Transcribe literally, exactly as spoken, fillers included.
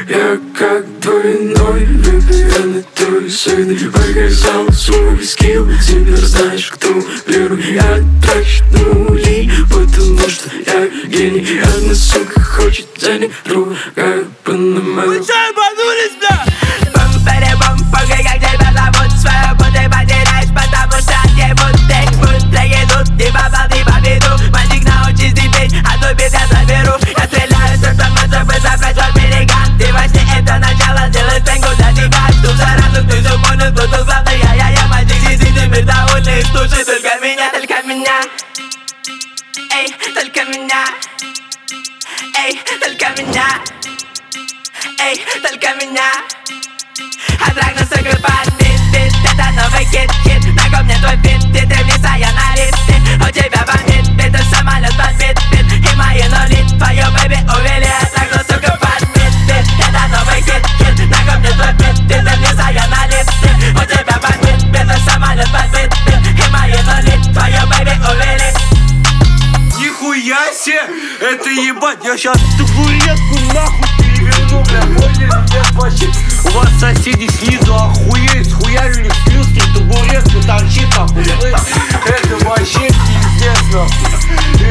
Я как двойной влюбленный твой сын. Показал свой скилл, теперь знаешь, кто первый. Я трачу нули, потому что я гений. Одна сука хочет денег, другая Панама. Вы чё, ебанулись, бля? Бум-перебум, пугай, как тебя зовут. Свою ты потеряешь, потому что не будут. Будут проедут, ты попал, ты по виду. Мальчик, научись ты петь, а то бит я заберу. Я стреляю, все, что может быть, забрать от берега. Ты во сне, это начало, сделай пенку для тебя. Жду сразу, ты все понял, кто тут главный. Я-я-я, мальчик, сиди, теперь довольный. Слушай только меня, только меня. Эй, только меня. Эй, только меня. Эй, только меня. Адрак на сыгры под бит, бит. Это новый хит, хит. На мне твой бит, ты ты вниз, а я на листе. У тебя бомбит, бит, и самолет подбит, бит. И мои нули, твою бэби увели. Адрак на сыгры под бит, бит. Это новый хит, хит. На мне твой бит, ты ты вниз, а я на листе. У тебя бомбит, бит, и самолет подбит, бит. И мои нули, твою бэби увели. Нихуя себе! Это ебать, я щас табуретку нахуй переверну, бля, поняли, ребят, вообще. У вас соседи снизу охуеют, схуярили в плюске, табуретку торчит, нахуй, это вообще пиздец, нахуй.